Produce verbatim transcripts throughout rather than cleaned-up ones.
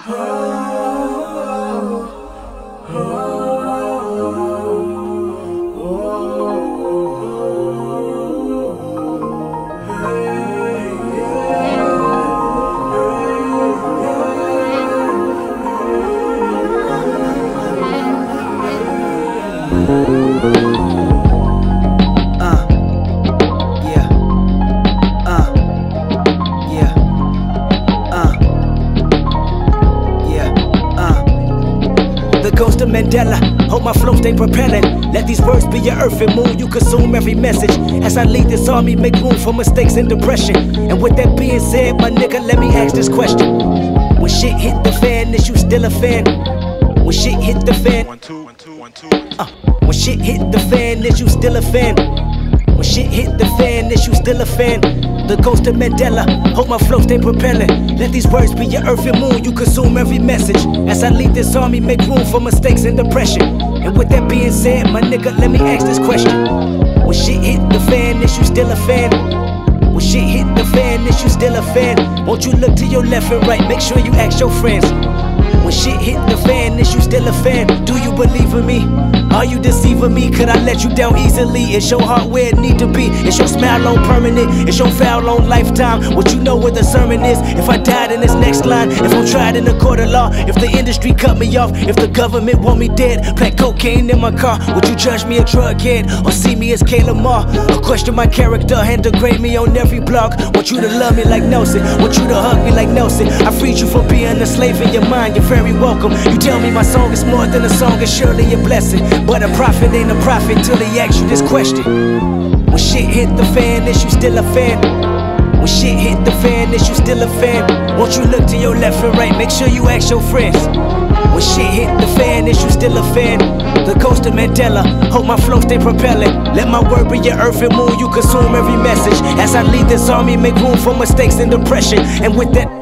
Mandela, hope my flow stay propelling. Let these words be your earth and moon, you consume every message. As I lead this army, make room for mistakes and depression. And with that being said, my nigga, let me ask this question. When shit hit the fan, is you still a fan? When shit hit the fan, one, two, one, two, one, two, one, two. Uh, when shit hit the fan, is you still a fan? When shit hit the fan, is you still a fan? The ghost of Mandela, hope my flow stay propelling. Let these words be your earth and moon, you consume every message. As I lead this army, make room for mistakes and depression. And with that being said, my nigga, let me ask this question. When shit hit the fan, is you still a fan? When shit hit the fan, is you still a fan? Won't you look to your left and right, make sure you ask your friends. When shit hit the fan, is you still a fan? Do you believe in me? Are you deceiving me? Could I let you down easily? Is your heart where it need to be? Is your smile on permanent? Is your foul on lifetime? What you know where the sermon is? If I died in this next line, if I'm tried in the court of law, if the industry cut me off, if the government want me dead, plant cocaine in my car, would you judge me a drug head or see me as Kayla Moore? Or question my character and degrade me on every blog? Want you to love me like Nelson, want you to hug me like Nelson. I freed you from being a slave in your mind, you're very welcome. You tell me my song is more than a song, it's surely a blessing. But a prophet ain't a prophet till he asks you this question. When shit hit the fan, is you still a fan? When shit hit the fan, is you still a fan? Won't you look to your left and right, make sure you ask your friends. When shit hit the fan, is you still a fan? The ghost of Mandela, hope my flow stay propelling. Let my word be your earth and moon, you consume every message. As I lead this army, make room for mistakes and depression. And with that,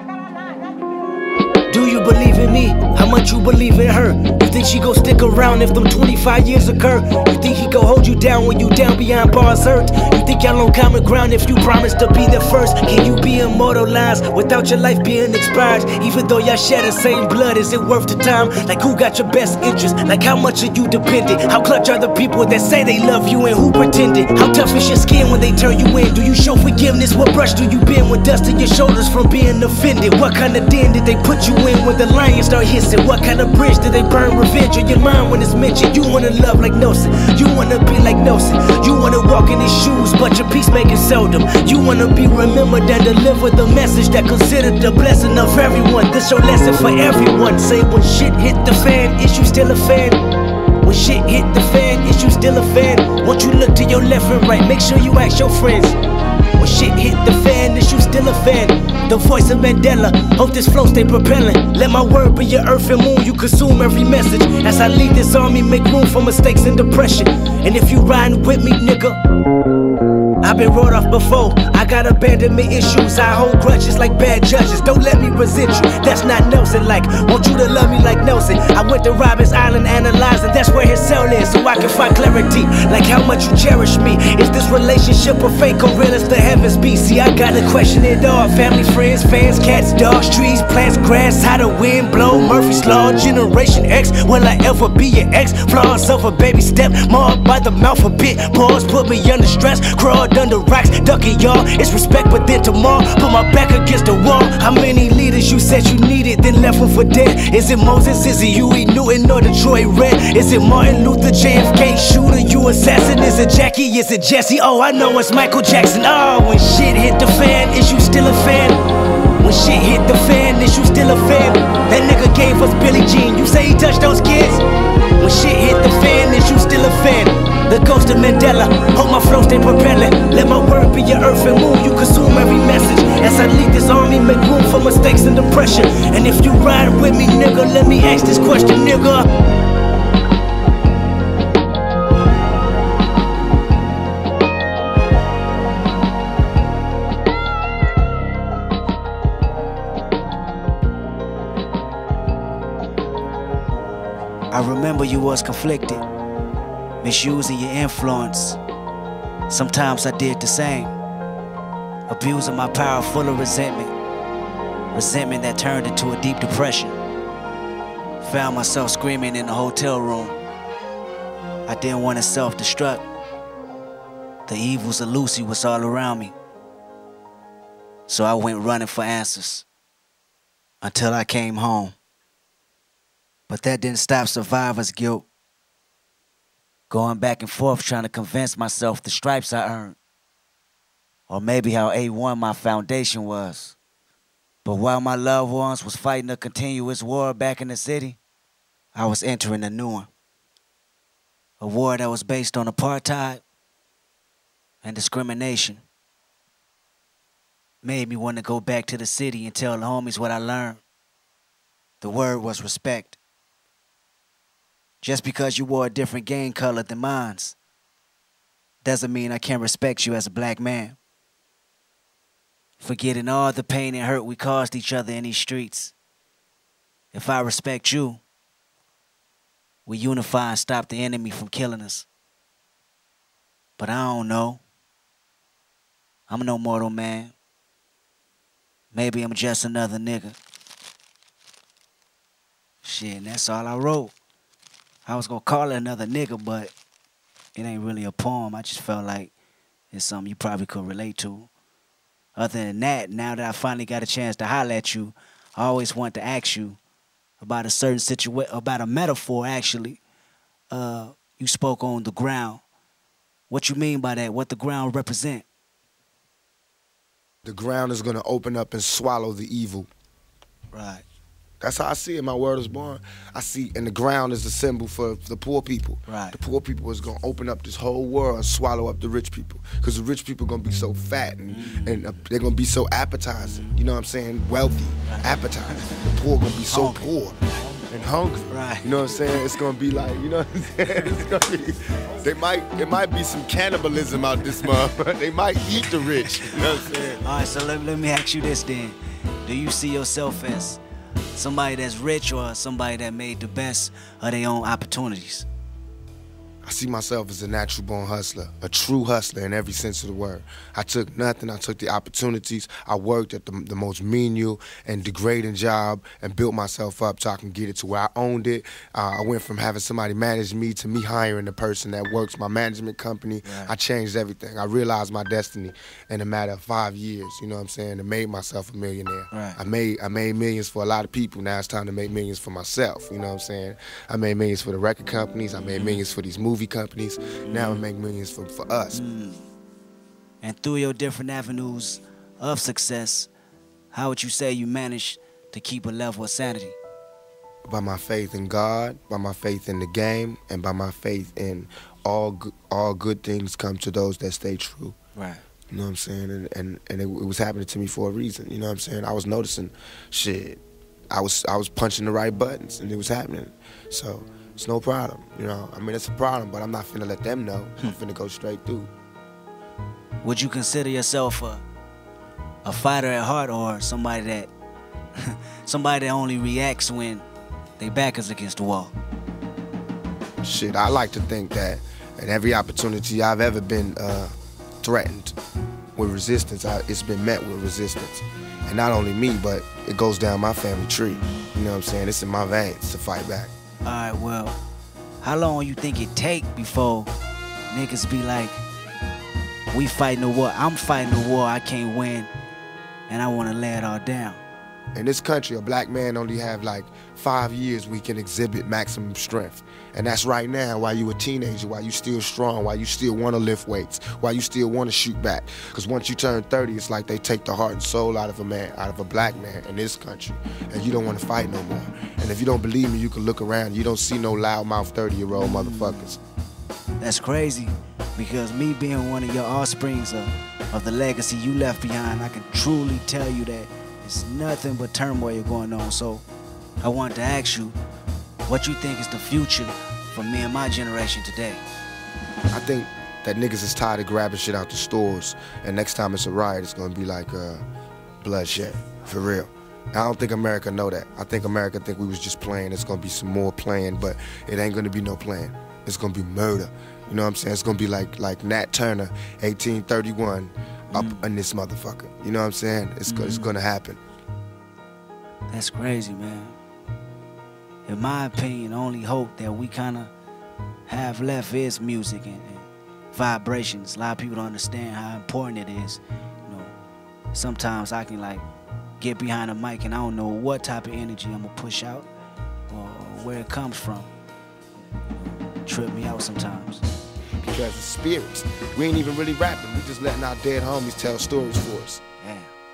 do you believe in me? How much you believe in her? You think she gon' stick around if them twenty-five years occur? You think he gon' hold you down when you down behind bars hurt? You think y'all on common ground if you promise to be there first? Can you be immortalized without your life being expired? Even though y'all share the same blood, is it worth the time? Like who got your best interest? Like how much are you dependent? How clutch are the people that say they love you and who pretended? How tough is your skin when they turn you in? Do you show forgiveness? What brush do you bend with dust in your shoulders from being offended? What kind of den did they put you in when the lions start hissing? What kind of bridge did they burn revenge on your mind when it's mentioned? You wanna love like Nelson, you wanna be like Nelson, you wanna walk in his shoes, but your peacemaking seldom. You wanna be remembered and deliver the message that considered the blessing of everyone. This your lesson for everyone. Say when shit hit the fan, is you still a fan? When shit hit the fan, is you still a fan? Won't you look to your left and right, make sure you ask your friends. When shit hit the fan, is you still a fan? The voice of Mandela, hope this flow stay propelling. Let my word be your earth and moon, you consume every message. As I lead this army, make room for mistakes and depression. And if you riding with me, nigga, I've been wrote off before. I got abandonment issues, I hold grudges like bad judges. Don't let me resent you, that's not Nelson like. Want you to love me like Nelson. I went to Robbins Island analyzing, that's where his cell is, so I can find clarity. Like how much you cherish me. Is this relationship a fake or real as the heavens be? See, I gotta question it all. Family, friends, fans, cats, dogs, trees, plants, grass. How the wind blow, Murphy's Law, Generation X. Will I ever be your ex? Flaws of a baby step, marred by the mouth a bit. Pause, put me under stress, crawled under rocks, ducking y'all. It's respect, but then tomorrow, put my back against the wall. How many leaders you said you needed, then left them for dead? Is it Moses, is it Huey Newton, or Detroit Red? Is it Martin Luther, J F K shooter, you assassin? Is it Jackie, is it Jesse? Oh, I know it's Michael Jackson. Oh, when shit hit the fan, is you still a fan? When shit hit the fan, is you still a fan? That nigga gave us Billie Jean, you say he touched those kids? When shit hit the fan, is you still a fan? The ghost of Mandela, hope my flow stay propelling. Let my word be your earth and moon, you consume every message. As I lead this army, make room for mistakes and depression. And if you ride with me, nigga, let me ask this question, nigga. I remember you was conflicted, misusing your influence. Sometimes I did the same, abusing my power full of resentment. resentment that turned into a deep depression. Found myself screaming in the hotel room. I didn't want to self-destruct. The evils of Lucy was all around me. So I went running for answers until I came home. But that didn't stop survivor's guilt. Going back and forth trying to convince myself the stripes I earned. Or maybe how A one my foundation was. But while my loved ones was fighting a continuous war back in the city, I was entering a new one. A war that was based on apartheid and discrimination. Made me want to go back to the city and tell the homies what I learned. The word was respect. Just because you wore a different gang color than mine's doesn't mean I can't respect you as a black man. Forgetting all the pain and hurt we caused each other in these streets. If I respect you, we unify and stop the enemy from killing us. But I don't know. I'm no mortal man. Maybe I'm just another nigga. Shit, and that's all I wrote. I was gonna call it another nigga, but it ain't really a poem. I just felt like it's something you probably could relate to. Other than that, now that I finally got a chance to holler at you, I always want to ask you about a certain situation, about a metaphor, actually. Uh, you spoke on the ground. What you mean by that? What the ground represent? The ground is gonna open up and swallow the evil. Right. That's how I see it. My word is born. I see, and the ground is the symbol for the poor people. Right. The poor people is gonna open up this whole world and swallow up the rich people. Because the rich people gonna be so fat and, mm. and uh, they're gonna be so appetizing. You know what I'm saying? Wealthy, right. Appetizing. The poor gonna be so hungry. Poor and hungry. Right. You know what I'm saying? It's gonna be like, you know what I'm saying? It's gonna be. They might. There might be some cannibalism out this month. They might eat the rich. You know what I'm saying? All right. So let, let me ask you this then. Do you see yourself as somebody that's rich or somebody that made the best of their own opportunities? I see myself as a natural born hustler, a true hustler in every sense of the word. I took nothing, I took the opportunities. I worked at the, the most menial and degrading job and built myself up so I can get it to where I owned it. Uh, I went from having somebody manage me to me hiring the person that works my management company. Right. I changed everything. I realized my destiny in a matter of five years, you know what I'm saying, and made myself a millionaire. Right. I made I made millions for a lot of people. Now it's time to make millions for myself, you know what I'm saying? I made millions for the record companies. I made millions for these movies companies. Now we make millions for, for us. Mm. And through your different avenues of success, how would you say you managed to keep a level of sanity? By my faith in God, by my faith in the game, and by my faith in all good, all good things come to those that stay true. Right. You know what I'm saying? And and, and it, it was happening to me for a reason. You know what I'm saying? I was noticing shit. I was I was punching the right buttons, and it was happening. So it's no problem, you know. I mean, it's a problem, but I'm not finna let them know. I'm finna go straight through. Would you consider yourself a a fighter at heart, or somebody that somebody that only reacts when they back is against the wall? Shit, I like to think that at every opportunity I've ever been uh, threatened with resistance, I, it's been met with resistance. And not only me, but it goes down my family tree. You know what I'm saying? It's in my veins to fight back. All right, well, how long you think it take before niggas be like, we fighting a war, I'm fighting a war I can't win, and I want to lay it all down? In this country, a black man only have like five years we can exhibit maximum strength. And that's right now, while you a teenager, while you still strong, while you still want to lift weights, while you still want to shoot back. Because once you turn thirty, it's like they take the heart and soul out of a man, out of a black man in this country. And you don't want to fight no more. And if you don't believe me, you can look around. You don't see no loudmouth thirty-year-old motherfuckers. That's crazy, because me being one of your offsprings of, of the legacy you left behind, I can truly tell you that it's nothing but turmoil going on. So I wanted to ask you, what you think is the future for me and my generation today? I think that niggas is tired of grabbing shit out the stores, and next time it's a riot, it's gonna be like uh, bloodshed, for real. I don't think America know that. I think America think we was just playing. It's gonna be some more playing, but it ain't gonna be no playing. It's gonna be murder. You know what I'm saying? It's gonna be like like Nat Turner, eighteen thirty-one, up mm. in this motherfucker. You know what I'm saying? It's, mm-hmm. it's gonna happen. That's crazy, man. In my opinion, the only hope that we kind of have left is music and, and vibrations. A lot of people don't understand how important it is. You know, sometimes I can like get behind a mic and I don't know what type of energy I'm gonna push out or where it comes from. You know, trip me out sometimes. Because it's spirits. We ain't even really rapping. We just letting our dead homies tell stories for us. Yeah.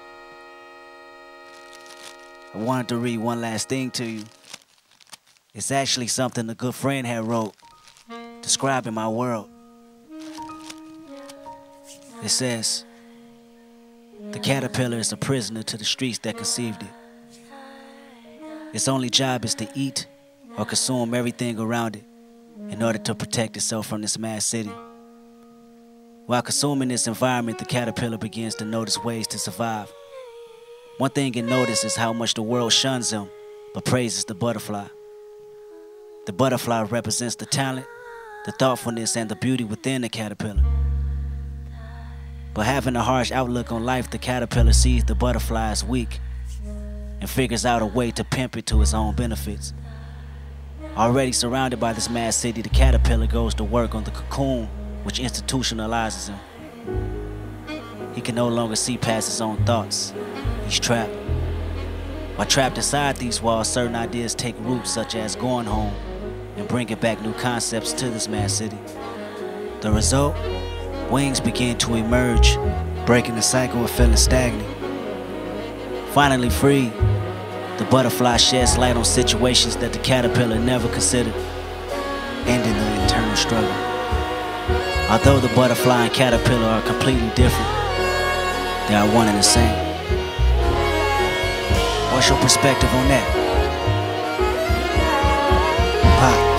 I wanted to read one last thing to you. It's actually something a good friend had wrote, describing my world. It says, the caterpillar is a prisoner to the streets that conceived it. Its only job is to eat or consume everything around it in order to protect itself from this mad city. While consuming this environment, the caterpillar begins to notice ways to survive. One thing it notices is how much the world shuns him, but praises the butterfly. The butterfly represents the talent, the thoughtfulness, and the beauty within the caterpillar. But having a harsh outlook on life, the caterpillar sees the butterfly as weak and figures out a way to pimp it to his own benefits. Already surrounded by this mad city, the caterpillar goes to work on the cocoon, which institutionalizes him. He can no longer see past his own thoughts. He's trapped. While trapped inside these walls, certain ideas take root, such as going home and bringing back new concepts to this mad city. The result? Wings begin to emerge, breaking the cycle of feeling stagnant. Finally free, the butterfly sheds light on situations that the caterpillar never considered, ending the internal struggle. Although the butterfly and caterpillar are completely different, they are one and the same. What's your perspective on that? Pop.